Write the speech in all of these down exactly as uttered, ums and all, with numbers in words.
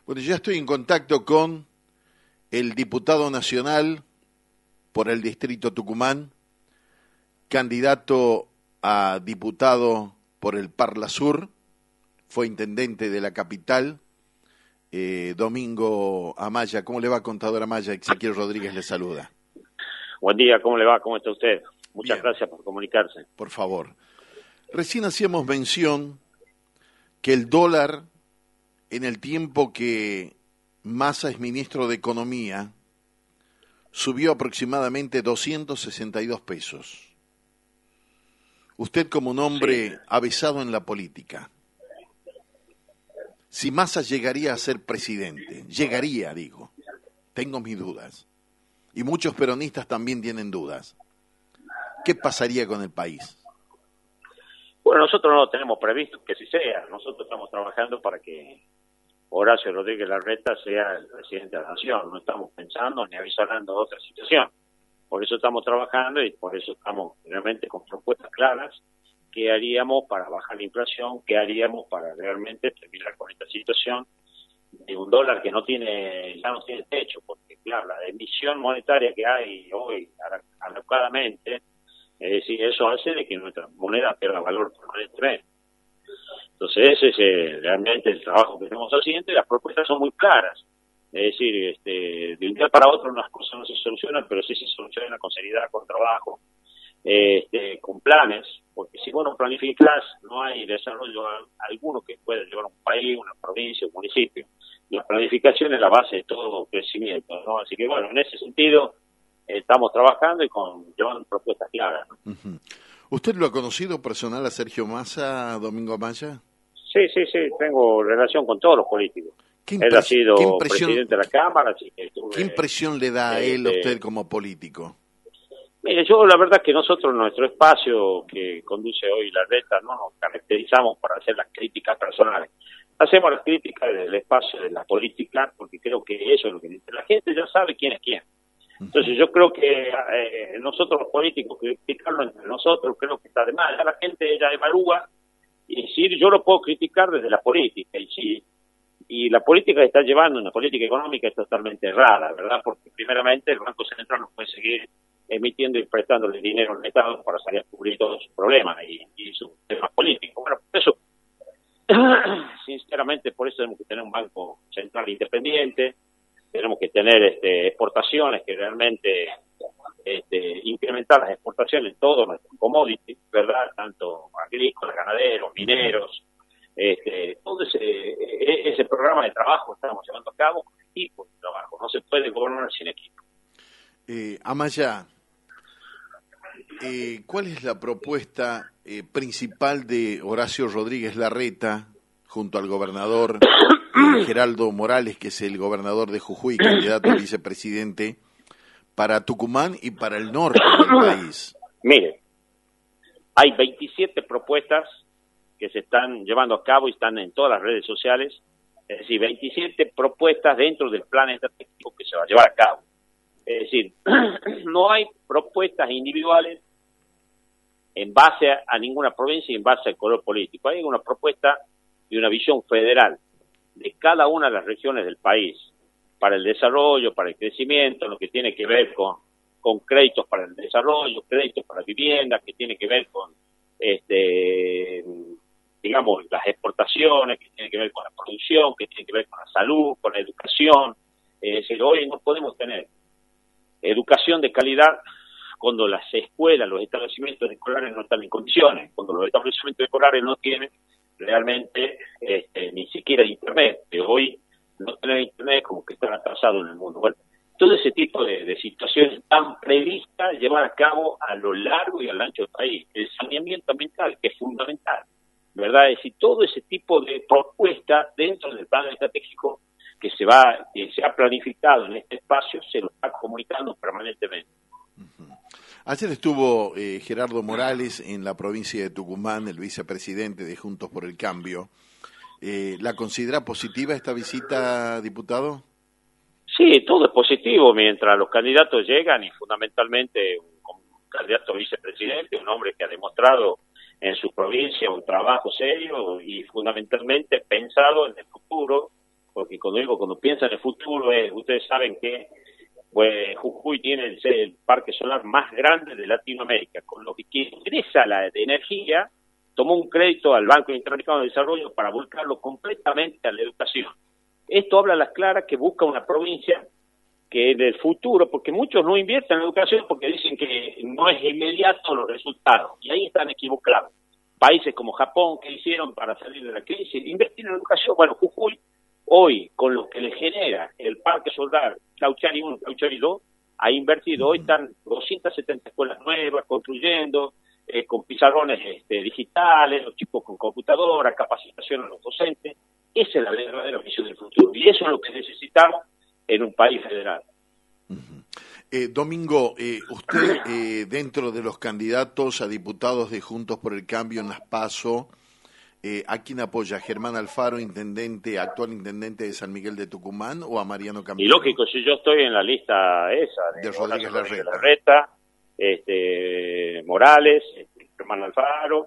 Bueno, ya estoy en contacto con el diputado nacional por el distrito Tucumán, candidato a diputado por el Parla Sur, fue intendente de la capital, eh, Domingo Amaya. ¿Cómo le va, contador Amaya? Ezequiel Rodríguez le saluda. Buen día, ¿cómo le va? ¿Cómo está usted? Muchas Bien. Gracias por comunicarse. Por favor. Recién hacíamos mención que el dólar, en el tiempo que Massa es ministro de Economía, subió aproximadamente doscientos sesenta y dos pesos. Usted, como un hombre Sí. avesado en la política, si Massa llegaría a ser presidente, llegaría, digo, tengo mis dudas, y muchos peronistas también tienen dudas, ¿qué pasaría con el país? Bueno, nosotros no lo tenemos previsto que así sea. Nosotros estamos trabajando para que Horacio Rodríguez Larreta sea el presidente de la Nación. No estamos pensando ni avisorando otra situación. Por eso estamos trabajando y por eso estamos realmente con propuestas claras. ¿Qué haríamos para bajar la inflación? ¿Qué haríamos para realmente terminar con esta situación de un dólar que no tiene, ya no tiene techo? Porque, claro, la emisión monetaria que hay hoy, alocadamente, es decir, eso hace de que nuestra moneda pierda valor permanentemente. Entonces, ese es eh, realmente el trabajo que estamos haciendo y las propuestas son muy claras. Es decir, este, de un día para otro unas cosas no se solucionan, pero sí se solucionan con seriedad, con trabajo, este, con planes, porque si vos no planificás, no hay desarrollo alguno que pueda llevar a un país, una provincia, un municipio. La planificación es la base de todo crecimiento, ¿no? Así que, bueno, en ese sentido, estamos trabajando y con llevando propuestas claras, ¿no? Uh-huh. ¿Usted lo ha conocido personal a Sergio Massa, Domingo Amaya? Sí, sí, sí, tengo relación con todos los políticos. ¿Qué Él ha impres- sido qué impresión, presidente de la Cámara, así que estuve, ¿Qué impresión le da a él a este, usted como político? Mire, yo la verdad que nosotros en nuestro espacio que conduce hoy Larreta no nos caracterizamos por hacer las críticas personales. Hacemos las críticas del espacio de la política porque creo que eso es lo que dice. La gente ya sabe quién es quién. Entonces yo creo que eh, nosotros los políticos, criticarlo entre nosotros, creo que está de mal. Ya la gente ya evalúa y decir, yo lo puedo criticar desde la política. Y sí, y la política que está llevando, una política económica, es totalmente errada, ¿verdad? Porque primeramente el Banco Central no puede seguir emitiendo y prestándole dinero al Estado para salir a cubrir todos sus problemas y, y sus temas políticos. Bueno, por eso, sinceramente, por eso tenemos que tener un Banco Central independiente, tenemos que tener este, exportaciones que realmente este, incrementar las exportaciones en todos nuestros commodities, ¿verdad? Tanto agrícolas, ganaderos, mineros, este, todo ese, ese programa de trabajo estamos llevando a cabo con equipo de trabajo. No se puede gobernar sin equipo. Eh, Amaya, eh, ¿cuál es la propuesta eh, principal de Horacio Rodríguez Larreta junto al gobernador eh, Geraldo Morales, que es el gobernador de Jujuy, candidato a vicepresidente, para Tucumán y para el norte del país? Mire, hay veintisiete propuestas que se están llevando a cabo y están en todas las redes sociales, es decir, veintisiete propuestas dentro del plan estratégico que se va a llevar a cabo. Es decir, no hay propuestas individuales en base a, a ninguna provincia y en base al color político. Hay una propuesta y una visión federal de cada una de las regiones del país para el desarrollo, para el crecimiento, lo que tiene que ver con, con créditos para el desarrollo, créditos para vivienda, que tiene que ver con, este, digamos, las exportaciones, que tiene que ver con la producción, que tiene que ver con la salud, con la educación. Es decir, hoy no podemos tener educación de calidad cuando las escuelas, los establecimientos escolares no están en condiciones, cuando los establecimientos escolares no tienen realmente este, ni siquiera internet, que hoy no tener internet como que están atrasados en el mundo. Bueno, todo ese tipo de, de situaciones están previstas llevar a cabo a lo largo y al ancho del país. El saneamiento ambiental, que es fundamental, ¿verdad? Es decir, todo ese tipo de propuestas dentro del plan estratégico que se va, que se ha planificado en este espacio, se lo está comunicando permanentemente. Uh-huh. Ayer estuvo eh, Gerardo Morales en la provincia de Tucumán, el vicepresidente de Juntos por el Cambio. Eh, ¿La considera positiva esta visita, diputado? Sí, todo es positivo mientras los candidatos llegan y fundamentalmente un, un candidato a vicepresidente, un hombre que ha demostrado en su provincia un trabajo serio y fundamentalmente pensado en el futuro porque cuando digo, cuando piensan en el futuro, eh, ustedes saben que pues, Jujuy tiene el, el parque solar más grande de Latinoamérica, con lo que quien interesa la de energía, tomó un crédito al Banco Interamericano de Desarrollo para volcarlo completamente a la educación. Esto habla a las claras que busca una provincia que en el futuro, porque muchos no invierten en educación porque dicen que no es inmediato los resultados, y ahí están equivocados. Países como Japón, que hicieron para salir de la crisis, invertir en educación. Bueno, Jujuy, hoy, con lo que le genera el parque solar Cauchari uno, Cauchari dos, ha invertido, hoy están doscientas setenta escuelas nuevas, construyendo, eh, con pizarrones este, digitales, los chicos con computadoras, capacitación a los docentes. Esa es la verdadera visión del futuro, y eso es lo que necesitamos en un país federal. Uh-huh. eh, Domingo, eh, usted eh, dentro de los candidatos a diputados de Juntos por el Cambio en las PASO, eh, ¿a quién apoya? ¿A Germán Alfaro, intendente, actual intendente de San Miguel de Tucumán, o a Mariano Cambiero? Y lógico, si yo estoy en la lista esa de, de Rodríguez Larreta, Larreta este, Morales, este, Germán Alfaro,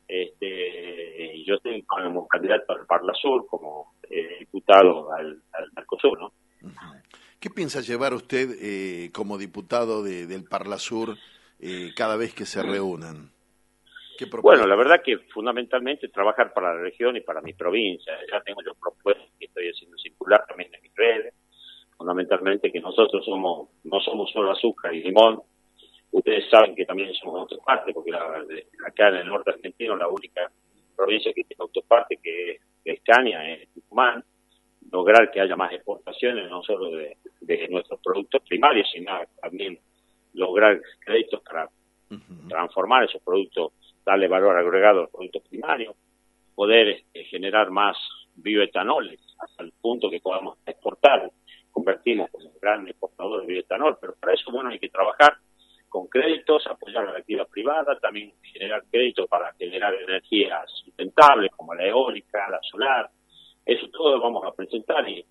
este, y yo estoy como candidato al Parla Sur, como eh, diputado al, al Mercosur, ¿no? ¿Qué piensa llevar usted eh, como diputado de, del Parla Sur eh, cada vez que se reúnan? ¿Qué bueno, la verdad que fundamentalmente trabajar para la región y para mi provincia. Ya tengo yo propuestas que estoy haciendo circular también en mis redes. Fundamentalmente que nosotros somos no somos solo azúcar y limón. Ustedes saben que también somos autoparte, porque la, acá en el norte argentino la única provincia que tiene autoparte que, que es Caña, es Tucumán. Lograr que haya más exportaciones, no solo de, de nuestros productos primarios, sino también lograr créditos para uh-huh. transformar esos productos, darle valor agregado a los productos primarios, poder este, generar más bioetanoles hasta el punto que podamos exportar, convertimos como un gran exportador de bioetanol, pero para eso, bueno, hay que trabajar con créditos, apoyar a la actividad privada, también generar créditos para generar energías sustentables como la eólica, la solar. Eso todo lo vamos a presentar y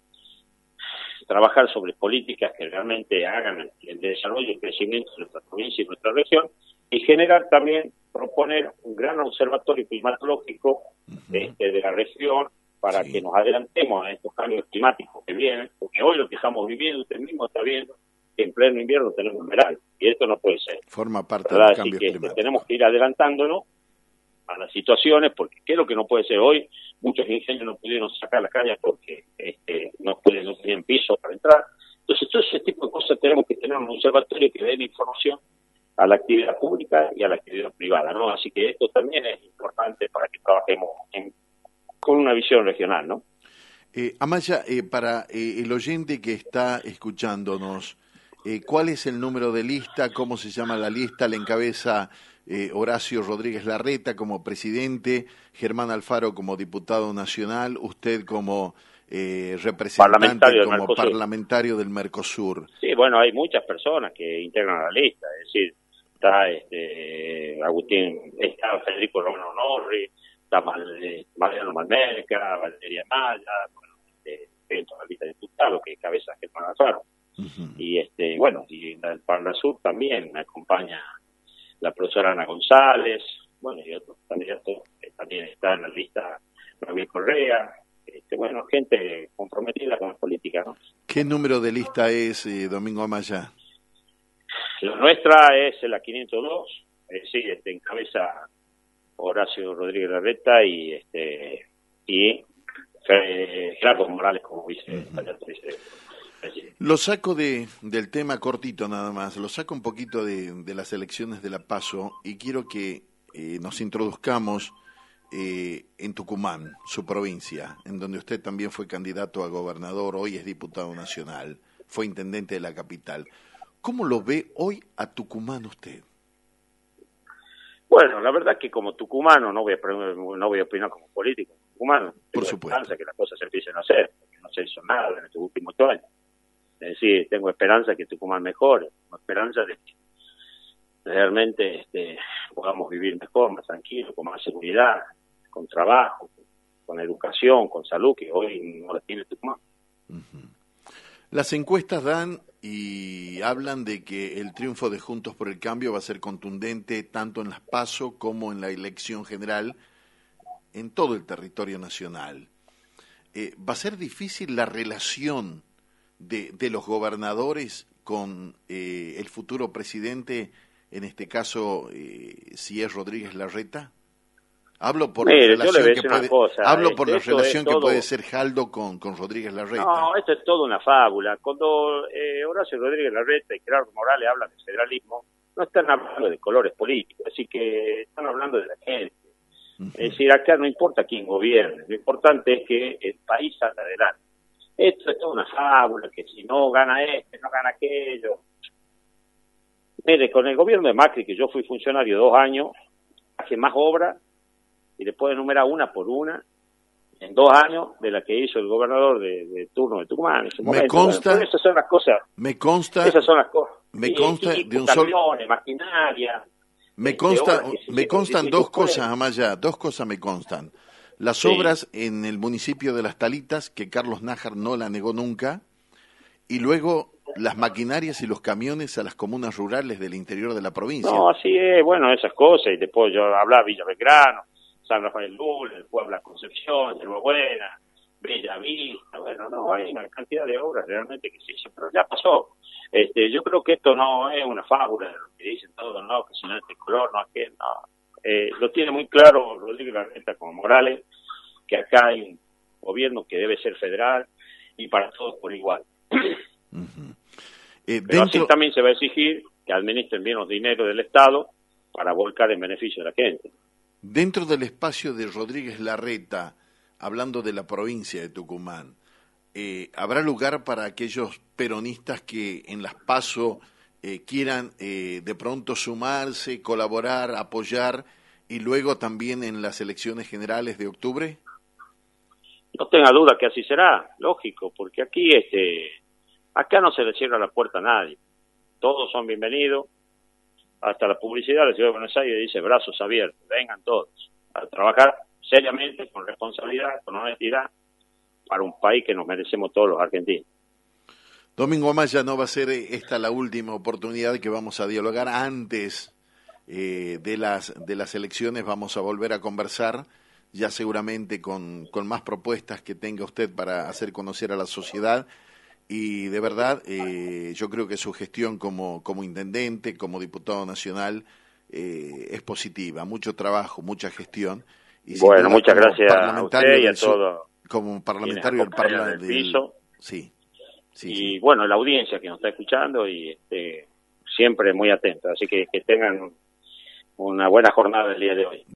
trabajar sobre políticas que realmente hagan el desarrollo y el crecimiento de nuestra provincia y nuestra región, y generar también, proponer un gran observatorio climatológico uh-huh. este, de la región para sí. que nos adelantemos a estos cambios climáticos que vienen, porque hoy lo que estamos viviendo, usted mismo está viendo, que en pleno invierno tenemos verano, y esto no puede ser. Forma parte ¿verdad? de los cambios Así que climáticos. Tenemos que ir adelantándonos a las situaciones, porque ¿qué es lo que no puede ser hoy? Muchos ingenieros no pudieron sacar la caña porque este, no, pueden, no tenían piso para entrar. Entonces, todo ese tipo de cosas tenemos que tener un observatorio que dé información a la actividad pública y a la actividad privada, ¿no? Así que esto también es importante para que trabajemos en, con una visión regional, ¿no? Eh, Amaya, eh, para eh, el oyente que está escuchándonos, eh, ¿cuál es el número de lista? ¿Cómo se llama la lista? ¿La encabeza eh, Horacio Rodríguez Larreta como presidente, Germán Alfaro como diputado nacional, usted como eh, representante, parlamentario como del parlamentario del Mercosur? Sí, bueno, hay muchas personas que integran la lista, es decir, está este Agustín, está Federico Romano Norri, está Mal, Mariano Malmerca, Valeria Maya, bueno, este, dentro de la lista de diputados que cabeza Germán Alfaro. Uh-huh. Y este, bueno, y en el Parla Sur también me acompaña la profesora Ana González, bueno, y otros candidatos que también está en la lista, Gabriel Correa, este, bueno, gente comprometida con la política, ¿no? ¿Qué número de lista es, eh, Domingo Amaya? La nuestra es la quinientos dos, es decir, este, encabeza Horacio Rodríguez Larreta y este y Gerardo Morales como vice candidato vice. Lo saco de del tema cortito nada más, lo saco un poquito de, de las elecciones de la PASO y quiero que eh, nos introduzcamos eh, en Tucumán, su provincia, en donde usted también fue candidato a gobernador, hoy es diputado nacional, fue intendente de la capital. ¿Cómo lo ve hoy a Tucumán usted? Bueno, la verdad que como tucumano, no voy a, no voy a opinar como político, tucumano, por supuesto, esperanza que las cosas se empiecen a hacer, porque no se hizo nada en estos últimos ocho años. Es decir, tengo esperanza que Tucumán mejore, tengo esperanza de que realmente este, podamos vivir mejor, más tranquilo, con más seguridad, con trabajo, con educación, con salud, que hoy no la tiene Tucumán. Uh-huh. Las encuestas dan y hablan de que el triunfo de Juntos por el Cambio va a ser contundente tanto en las PASO como en la elección general en todo el territorio nacional. eh, va a ser difícil la relación de, de los gobernadores con eh, el futuro presidente, en este caso, eh, si es Rodríguez Larreta. Hablo por Mire, la relación, que puede, cosa, hablo este, por la relación todo... que puede ser Jaldo con, con Rodríguez Larreta. No, esto es toda una fábula. Cuando eh, Horacio Rodríguez Larreta y Gerardo Morales hablan de federalismo, no están hablando de colores políticos, así que están hablando de la gente. Uh-huh. Es decir, acá no importa quién gobierne, lo importante es que el país salga adelante. Esto es toda una fábula, que si no gana este, no gana aquello. Mire, con el gobierno de Macri, que yo fui funcionario dos años, hace más obras, y le puedo enumerar una por una, en dos años, de la que hizo el gobernador de, de turno de Tucumán. En su me momento. consta, bueno, esas son las cosas. Me consta, esas son las cosas. Me y, consta y, de un camiones, solo, maquinaria. Me consta, se, me constan se, dos se cosas, Amaya, dos cosas me constan. Las sí. obras en el municipio de Las Talitas, que Carlos Nájar no la negó nunca, y luego las maquinarias y los camiones a las comunas rurales del interior de la provincia. No, así es, bueno, esas cosas, y después yo hablaba Villa Belgrano, San Rafael Lula, Puebla Concepción, Buena, Bella Vista, bueno, no, hay una cantidad de obras realmente que sí, pero ya pasó. Este, yo creo que esto no es una fábula de lo que dicen todos, no, que si no es de color, no, que no. Eh, lo tiene muy claro Rodríguez Larreta como Morales, que acá hay un gobierno que debe ser federal y para todos por igual. Uh-huh. eh, Pero dentro... así también se va a exigir que administren bien los dineros del Estado para volcar en beneficio de la gente. Dentro del espacio de Rodríguez Larreta, hablando de la provincia de Tucumán, eh, ¿habrá lugar para aquellos peronistas que en las PASO eh, quieran eh, de pronto sumarse, colaborar, apoyar y luego también en las elecciones generales de octubre? No tenga duda que así será, lógico, porque aquí este, acá no se le cierra la puerta a nadie. Todos son bienvenidos. Hasta la publicidad de la Ciudad de Buenos Aires dice brazos abiertos, vengan todos a trabajar seriamente, con responsabilidad, con honestidad, para un país que nos merecemos todos los argentinos. Domingo Amaya, no va a ser esta la última oportunidad que vamos a dialogar. Antes eh, de las de las elecciones vamos a volver a conversar, ya seguramente con, con más propuestas que tenga usted para hacer conocer a la sociedad. Y de verdad, eh, yo creo que su gestión como, como intendente, como diputado nacional, eh, es positiva. Mucho trabajo, mucha gestión. Y bueno, muchas gracias a usted y a todos. Como parlamentario del Parlamento. Piso. Sí, sí. Y sí. bueno, la audiencia que nos está escuchando y este, siempre muy atenta. Así que que tengan una buena jornada el día de hoy.